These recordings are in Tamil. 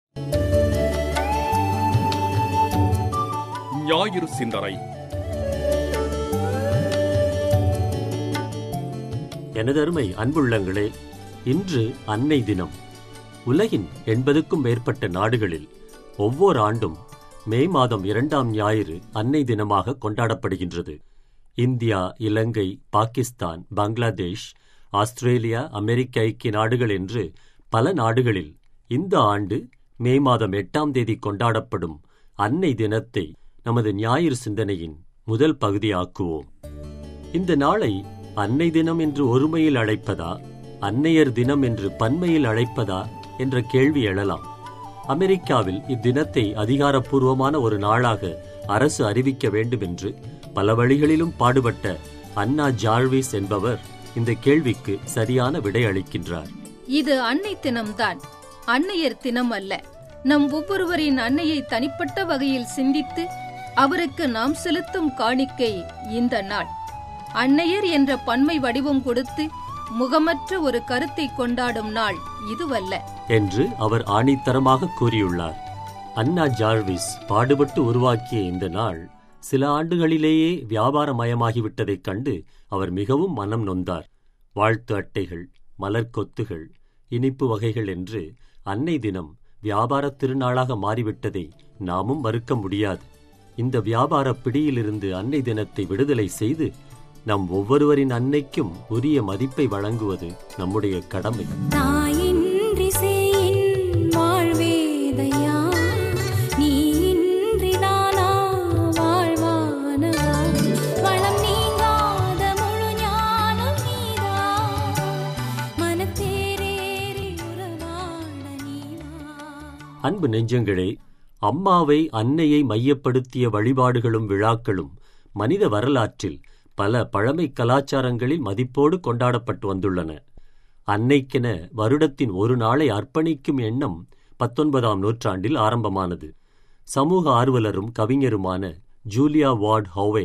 ஞாயிறு சிந்தனை. எனதருமை அன்புள்ளங்களே, இன்று அன்னை தினம். உலகின் 80க்கும் மேற்பட்ட நாடுகளில் ஒவ்வொரு ஆண்டும் மே மாதம் 2ஆம் ஞாயிறு அன்னை தினமாக கொண்டாடப்படுகின்றது. இந்தியா, இலங்கை, பாகிஸ்தான், பங்களாதேஷ், ஆஸ்திரேலியா, அமெரிக்க ஐக்கிய நாடுகள் என்று பல நாடுகளில் இந்த ஆண்டு மே மாதம் 8ஆம் தேதி கொண்டாடப்படும் அன்னை தினத்தை நமது ஞாயிறு சிந்தனையின் முதல் பகுதியாக்குவோம். இந்த நாளை அன்னை தினம் என்று ஒருமையில் அழைப்பதா, அன்னையர் தினம் என்று பன்மையில் அழைப்பதா என்ற கேள்வி எழலாம். அமெரிக்காவில் இத்தினத்தை அதிகாரப்பூர்வமான ஒரு நாளாக அரசு அறிவிக்க வேண்டும் என்று பல வழிகளிலும் பாடுபட்ட அன்னா ஜார்விஸ் என்பவர் இந்த கேள்விக்கு சரியான விடை அளிக்கின்றார். இது அன்னை தினம்தான், அன்னையர் தினம் அல்ல. நம் ஒவ்வொருவரின் அன்னையை தனிப்பட்ட வகையில் சிந்தித்து அவருக்கு நாம் செலுத்தும் காணிக்கை இந்த நாள். அன்னையர் என்ற பன்மை வடிவம் கொடுத்து முகமற்ற ஒரு கருத்தை கொண்டாடும் நாள் இதுவல்ல என்று அவர் ஆணித்தரமாக கூறியுள்ளார். அன்னா ஜார்விஸ் பாடுபட்டு உருவாக்கிய இந்த நாள் சில ஆண்டுகளிலேயே வியாபாரமயமாகிவிட்டதைக் கண்டு அவர் மிகவும் மனம் நொந்தார். வாழ்த்து அட்டைகள், மலர்கொத்துகள், இனிப்பு வகைகள் என்று அன்னை தினம் வியாபார திருநாளாக மாறிவிட்டதை நாமும் மறுக்க முடியாது. இந்த வியாபார பிடியிலிருந்து அன்னை தினத்தை விடுதலை செய்து நம் ஒவ்வொருவரின் அன்னைக்கும் உரிய மதிப்பை வழங்குவது நம்முடைய கடமை. அன்பு நெஞ்சங்களே, அம்மாவை, அன்னையை மையப்படுத்திய வழிபாடுகளும் விழாக்களும் மனித வரலாற்றில் பல பழமை கலாச்சாரங்களில் மதிப்போடு கொண்டாடப்பட்டு வந்துள்ளன. அன்னைக்கென வருடத்தின் ஒரு நாளை அர்ப்பணிக்கும் எண்ணம் 19ஆம் நூற்றாண்டில் ஆரம்பமானது. சமூக ஆர்வலரும் கவிஞருமான ஜூலியா வார்ட் ஹோவே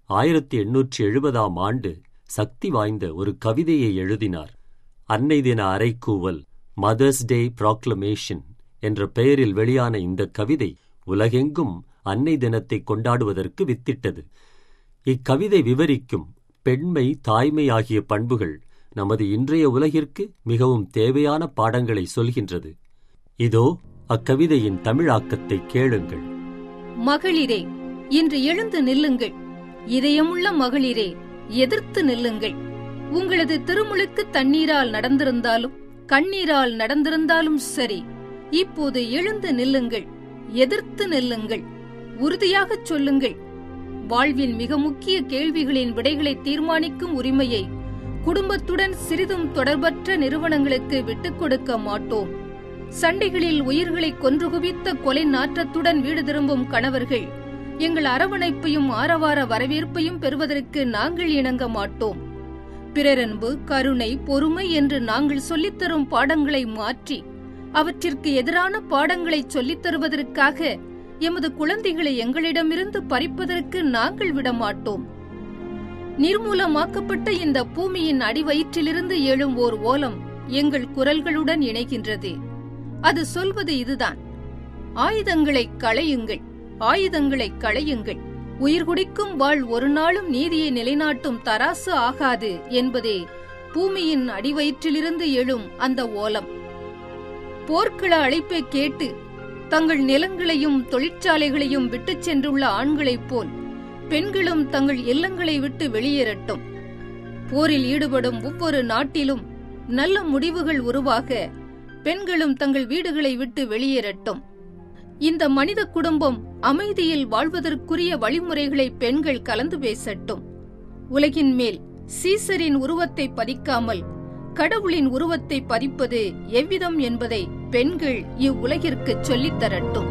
1870ஆம் ஆண்டு சக்தி வாய்ந்த ஒரு கவிதையை எழுதினார். அன்னை தின அறைக்கூவல், மதர்ஸ் டே ப்ராக்ளமேஷன் என்ற பெயரில் வெளியான இந்த கவிதை உலகெங்கும் அன்னை தினத்தை கொண்டாடுவதற்கு வித்திட்டது. இக்கவிதை விவரிக்கும் பெண்மை, தாய்மை ஆகிய பண்புகள் நமது இன்றைய உலகிற்கு மிகவும் தேவையான பாடங்களை சொல்கின்றது. இதோ அக்கவிதையின் தமிழாக்கத்தை கேளுங்கள். மகளிரே, இன்று எழுந்து நில்லுங்கள். இதயமுள்ள மகளிரே, எதிர்த்து நில்லுங்கள். உங்களது திருமுழுக்கு தண்ணீரால் நடந்திருந்தாலும் கண்ணீரால் நடந்திருந்தாலும் சரி, இப்போது எழுந்து நில்லுங்கள், எதிர்த்து நில்லுங்கள், உறுதியாகச் சொல்லுங்கள். வாழ்வின் மிக முக்கிய கேள்விகளின் விடைகளை தீர்மானிக்கும் உரிமையை குடும்பத்துடன் சிறிதும் தொடர்பற்ற நிறுவனங்களுக்கு விட்டுக் கொடுக்க மாட்டோம். சண்டைகளில் உயிர்களை கொன்று குவித்த கொலை நாற்றத்துடன் வீடு திரும்பும் கணவர்கள் எங்கள் அரவணைப்பையும் ஆரவார வரவேற்பையும் பெறுவதற்கு நாங்கள் இணங்க மாட்டோம். பிறரன்பு, கருணை, பொறுமை என்று நாங்கள் சொல்லித்தரும் பாடங்களை மாற்றி அவற்றிற்கு எதிரான பாடங்களை சொல்லித் தருவதற்காக எமது குழந்தைகளை எங்களிடமிருந்து பறிப்பதற்கு நாங்கள் விடமாட்டோம். நிர்மூலமாக்கப்பட்ட இந்த பூமியின் அடிவயிற்றிலிருந்து எழும் ஓர் ஓலம் எங்கள் குரல்களுடன் இணைகின்றது. அது சொல்வது இதுதான்: ஆயுதங்களை களையுங்கள், ஆயுதங்களை களையுங்கள். உயிர்குடிக்கும் வாழ் ஒரு நாளும் நீதியை நிலைநாட்டும் தராசு ஆகாது என்பதே பூமியின் அடிவயிற்றிலிருந்து எழும் அந்த ஓலம். போர்க்கள அழைப்பை கேட்டு தங்கள் நிலங்களையும் தொழிற்சாலைகளையும் விட்டுச் சென்றுள்ள ஆண்களைப் போல் பெண்களும் தங்கள் இல்லங்களை விட்டு வெளியேறட்டும். போரில் ஈடுபடும் ஒவ்வொரு நாட்டிலும் நல்ல முடிவுகள் உருவாக பெண்களும் தங்கள் வீடுகளை விட்டு வெளியேறட்டும். இந்த மனித குடும்பம் அமைதியில் வாழ்வதற்குரிய வழிமுறைகளை பெண்கள் கலந்து பேசட்டும். உலகின் மேல் சீசரின் உருவத்தை பதிக்காமல் கடவுளின் உருவத்தை பதிப்பது எவ்விதம் என்பதை பெண்கள் இவ்வுலகிற்கு சொல்லித் தரட்டும்.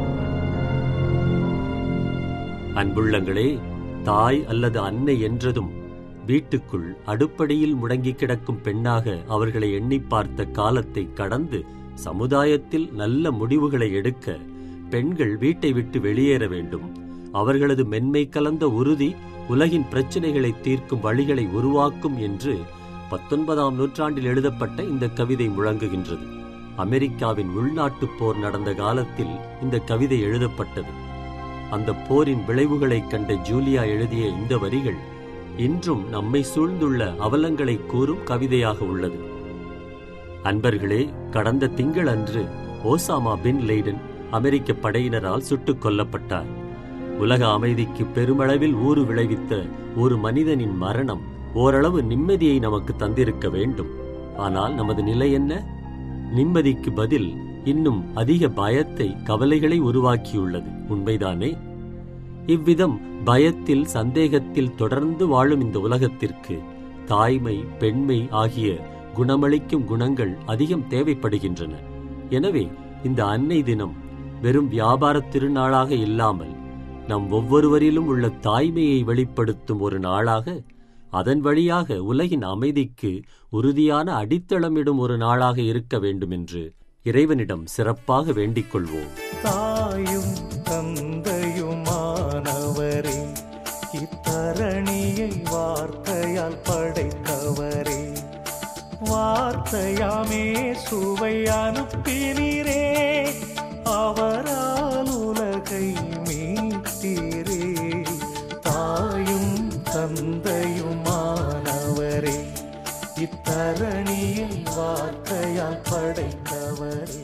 அன்புள்ளங்களே, தாய் அல்லது அன்னை என்றதும் வீட்டுக்குள் அடுப்படியில் முடங்கி கிடக்கும் பெண்ணாக அவர்களை எண்ணி பார்த்த காலத்தை கடந்து சமுதாயத்தில் நல்ல முடிவுகளை எடுக்க பெண்கள் வீட்டை விட்டு வெளியேற வேண்டும். அவர்களது மென்மை கலந்த உறுதி உலகின் பிரச்சனைகளை தீர்க்கும் வழிகளை உருவாக்கும் என்று 19ஆம் நூற்றாண்டில் எழுதப்பட்ட இந்த கவிதை முழங்குகின்றது. அமெரிக்காவின் உள்நாட்டுப் போர் நடந்த காலத்தில் இந்த கவிதை எழுதப்பட்டது. அந்த போரின் விளைவுகளைக் கண்ட ஜூலியா எழுதிய இந்த வரிகள் இன்றும் நம்மை சூழ்ந்துள்ள அவலங்களை கூறும் கவிதையாக உள்ளது. அன்பர்களே, கடந்த திங்களன்று ஓசாமா பின் லேடன் அமெரிக்க படையினரால் சுட்டுக் கொல்லப்பட்டார். உலக அமைதிக்கு பெருமளவில் ஊறு விளைவித்த ஒரு மனிதனின் மரணம் ஓரளவு நிம்மதியை நமக்கு தந்திருக்க வேண்டும். ஆனால் நமது நிலை என்ன? நிம்மதிக்கு பதில் இன்னும் அதிக பயத்தை, கவலைகளை உருவாக்கியுள்ளது. உண்மைதானே? இவ்விதம் பயத்தில், சந்தேகத்தில் தொடர்ந்து வாழும் இந்த உலகத்திற்கு தாய்மை, பெண்மை ஆகிய குணமளிக்கும் குணங்கள் அதிகம் தேவைப்படுகின்றன. எனவே இந்த அன்னை தினம் வெறும் வியாபார திருநாளாக இல்லாமல் நம் ஒவ்வொருவரிலும் உள்ள தாய்மையை வெளிப்படுத்தும் ஒரு நாளாக, அதன் வழியாக உலகின் அமைதிக்கு உறுதியான அடித்தளமிடும் ஒரு நாளாக இருக்க வேண்டும் என்று இறைவனிடம் சிறப்பாக வேண்டிக் கொள்வோம். தாயும் தந்தையுமானவரே, இத்தரணியை வார்த்தையால் படைத்தவரே, வார்த்தையாமே சுவை அனுப்பினீரே, அவரால் உலகை மீட்டீரே. தாயும் தந்தையுமானவரே, இத்தரணியை வார்த்தையால் படைத்தவரே.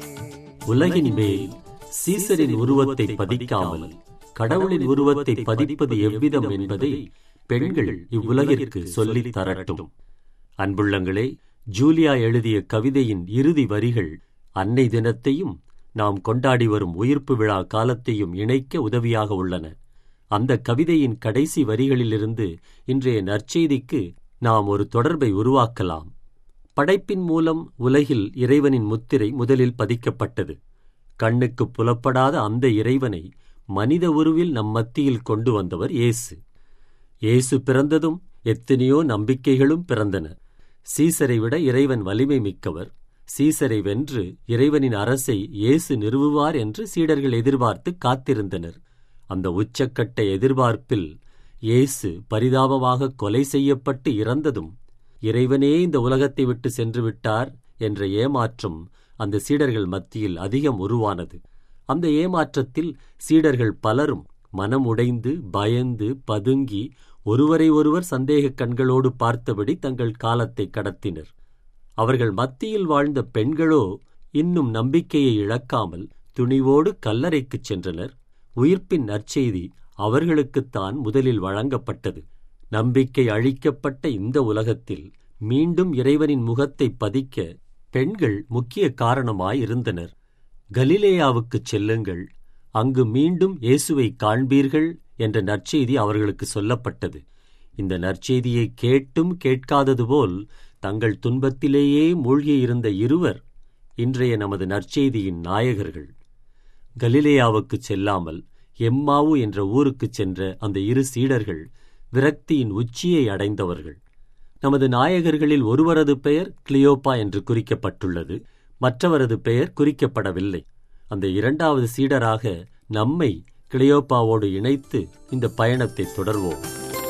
உலகின் மேல் சீசரின் உருவத்தை பதிக்காமல் கடவுளின் உருவத்தை பதிப்பது எவ்விதம் என்பதை பெண்கள் இவ்வுலகிற்கு சொல்லித் தரட்டும். அன்புள்ளங்களே, ஜூலியா எழுதிய கவிதையின் இறுதி வரிகள் அன்னை தினத்தையும் நாம் கொண்டாடி வரும் உயிர்ப்பு விழா காலத்தையும் இணைக்க உதவியாக உள்ளன. அந்த கவிதையின் கடைசி வரிகளிலிருந்து இன்றைய நற்செய்திக்கு நாம் ஒரு தொடர்பை உருவாக்கலாம். படைப்பின் மூலம் உலகில் இறைவனின் முத்திரை முதலில் பதிக்கப்பட்டது. கண்ணுக்கு புலப்படாத அந்த இறைவனை மனித உருவில் நம் மத்தியில் கொண்டு வந்தவர் இயேசு. இயேசு பிறந்ததும் எத்தனையோ நம்பிக்கைகளும் பிறந்தன. சீசரை விட இறைவன் வலிமை மிக்கவர். சீசரை வென்று இறைவனின் அரசை இயேசு நிறுவுவார் என்று சீடர்கள் எதிர்பார்த்து காத்திருந்தனர். அந்த உச்சக்கட்ட எதிர்பார்ப்பில் இயேசு பரிதாபமாக கொலை செய்யப்பட்டு இறந்ததும் இறைவனே இந்த உலகத்தை விட்டு சென்று விட்டார் என்ற ஏமாற்றம் அந்த சீடர்கள் மத்தியில் அதிகம் உருவானது. அந்த ஏமாற்றத்தில் சீடர்கள் பலரும் மனம் உடைந்து, பயந்து, பதுங்கி, ஒருவரை ஒருவர் சந்தேக கண்களோடு பார்த்தபடி தங்கள் காலத்தை கடத்தினர். அவர்கள் மத்தியில் வாழ்ந்த பெண்களோ இன்னும் நம்பிக்கையை இழக்காமல் துணிவோடு கல்லறைக்குச் சென்றனர். உயிர்ப்பின் நற்செய்தி அவர்களுக்குத்தான் முதலில் வழங்கப்பட்டது. நம்பிக்கை அழிக்கப்பட்ட இந்த உலகத்தில் மீண்டும் இறைவனின் முகத்தை பதிக்க பெண்கள் முக்கிய காரணமாயிருந்தனர். கலிலேயாவுக்குச் செல்லுங்கள், அங்கு மீண்டும் இயேசுவை காண்பீர்கள் என்ற நற்செய்தி அவர்களுக்கு சொல்லப்பட்டது. இந்த நற்செய்தியை கேட்டும் கேட்காதது போல் தங்கள் துன்பத்திலேயே மூழ்கியிருந்த இருவர் இன்றைய நமது நற்செய்தியின் நாயகர்கள். கலிலேயாவுக்குச் செல்லாமல் எம்மாவு என்ற ஊருக்குச் சென்ற அந்த இரு சீடர்கள் விரக்தியின் உச்சியை அடைந்தவர்கள். நமது நாயகர்களில் ஒருவரது பெயர் கிளியோப்பா என்று குறிக்கப்பட்டுள்ளது, மற்றவரது பெயர் குறிக்கப்படவில்லை. அந்த இரண்டாவது சீடராக நம்மை கிளியோப்பாவோடு இணைத்து இந்த பயணத்தை தொடர்வோம்.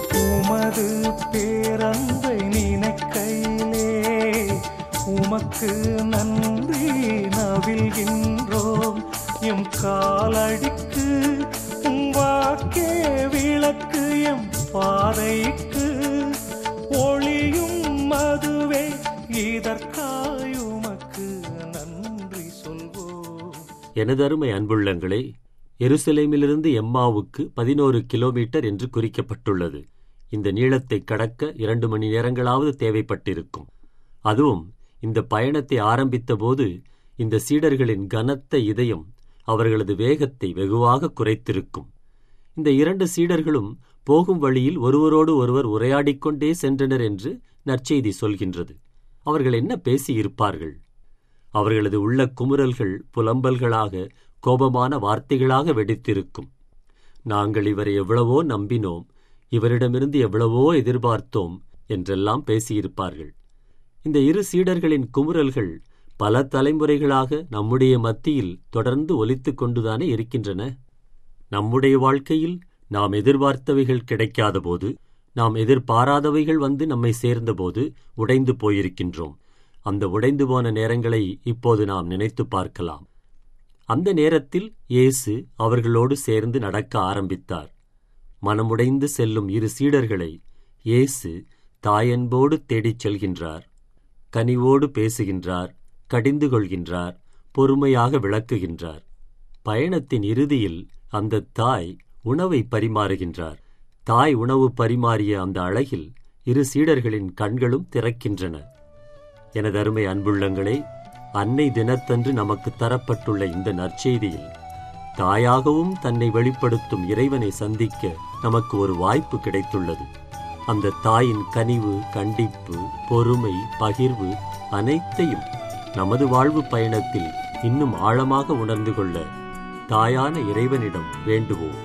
உமது பேரன்பை நினைக்கையிலே உமக்கு நன்றி நவில்கின்றோம். எம் காலடிக்கு வாக்கே விளக்கு, எம் பாதைக்கு ஒளியும் மதுவே, இதற்காய் உமக்கு நன்றி சொல்வோம். எனதருமை அன்புள்ளங்களே, எருசலேமிலிருந்து எம்மாவுக்கு 11 கிலோமீட்டர் என்று குறிக்கப்பட்டுள்ளது. இந்த நீளத்தை கடக்க 2 மணி நேரங்களாவது தேவைப்பட்டிருக்கும். அதுவும் இந்த பயணத்தை ஆரம்பித்த போது இந்த சீடர்களின் கனத்த இதயம் அவர்களது வேகத்தை வெகுவாக குறைத்திருக்கும். இந்த 2 சீடர்களும் போகும் வழியில் ஒருவரோடு ஒருவர் உரையாடிக்கொண்டே சென்றனர் என்று நற்செய்தி சொல்கின்றது. அவர்கள் என்ன பேசியிருப்பார்கள்? அவர்களது உள்ள குமுறல்கள் புலம்பல்களாக, கோபமான வார்த்தைகளாக வெடித்திருக்கும். நாங்கள் இவரை எவ்வளவோ நம்பினோம், இவரிடமிருந்து எவ்வளவோ எதிர்பார்த்தோம் என்றெல்லாம் பேசியிருப்பார்கள். இந்த இரு சீடர்களின் குமுறல்கள் பல தலைமுறைகளாக நம்முடைய மத்தியில் தொடர்ந்து ஒலித்துக் கொண்டுதானே இருக்கின்றன. நம்முடைய வாழ்க்கையில் நாம் எதிர்பார்த்தவைகள் கிடைக்காத போது, நாம் எதிர்பாராதவைகள் வந்து நம்மை சேர்ந்தபோது உடைந்து போயிருக்கின்றோம். அந்த உடைந்து போன நேரங்களை இப்போது நாம் நினைத்து பார்க்கலாம். அந்த நேரத்தில் இயேசு அவர்களோடு சேர்ந்து நடக்க ஆரம்பித்தார். மனமுடைந்து செல்லும் இரு சீடர்களை இயேசு தாயன்போடு தேடிச் செல்கின்றார். கனிவோடு பேசுகின்றார், கடிந்து கொள்கின்றார், பொறுமையாக விளக்குகின்றார். பயணத்தின் இறுதியில் அந்த தாய் உணவை பரிமாறுகின்றார். தாய் உணவு பரிமாறிய அந்த அழகில் இரு சீடர்களின் கண்களும் திறக்கின்றன. எனதருமை அன்புள்ளங்களே, அன்னை தினத்தன்று நமக்கு தரப்பட்டுள்ள இந்த நற்செய்தியில் தாயாகவும் தன்னை வெளிப்படுத்தும் இறைவனை சந்திக்க நமக்கு ஒரு வாய்ப்பு கிடைத்துள்ளது. அந்த தாயின் கனிவு, கண்டிப்பு, பொறுமை, பகிர்வு அனைத்தையும் நமது வாழ்வு பயணத்தில் இன்னும் ஆழமாக உணர்ந்து கொள்ள தாயான இறைவனிடம் வேண்டுவோம்.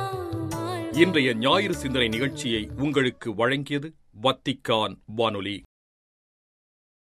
இன்றைய ஞாயிறு சிந்தனை நிகழ்ச்சியை உங்களுக்கு வழங்கியது வத்திக்கான் வானொலி.